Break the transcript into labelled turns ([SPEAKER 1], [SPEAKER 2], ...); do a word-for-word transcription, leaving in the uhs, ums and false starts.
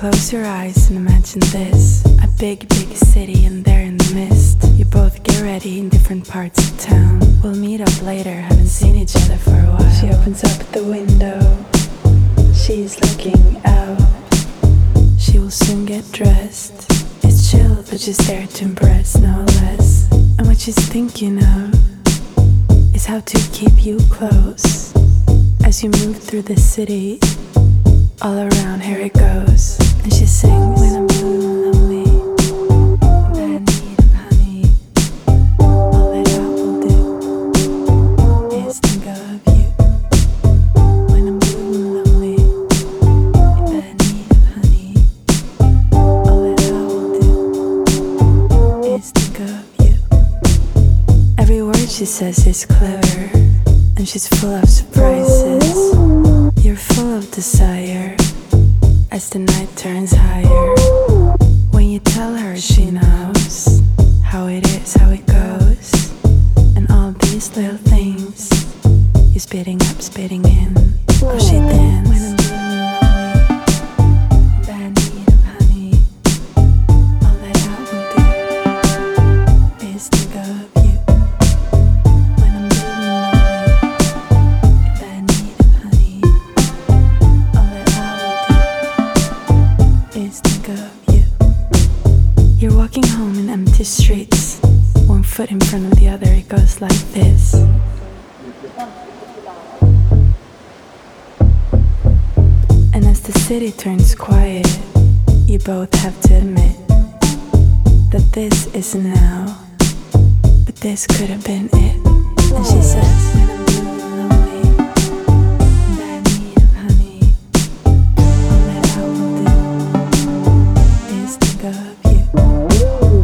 [SPEAKER 1] close your eyes and imagine this. A big, big city and there in the mist. You both get ready in different parts of town. We'll meet up later, haven't seen each other for a while. She opens up the window, she's looking out. She will soon get dressed. It's chill, but she's there to impress, no less. And what she's thinking of is how to keep you close. As you move through the city, all around, here it goes. And she sings, when I'm blue and lonely, in bad need of honey, all that I will do is think of you. When I'm blue and lonely, in bad need of honey, all that I will do is think of you. Every word she says is clever, and she's full of surprises. You're full of desire as the night turns higher. When you tell her, she knows how it is, how it goes. And all these little things you're spitting up, spitting in. Oh, she dance when I'm blue and lonely, in bad need of honey. All that I will do is think of you. When I'm blue and lonely, in bad need of honey, all that I will do is think of you. You're walking home in empty streets, one foot in front of the other. It goes like this. And as the city turns quiet, you both have to admit that this is now, but this could have been it. And she says, when I'm blue and lonely, in bad need of honey, all that I will do is think of you.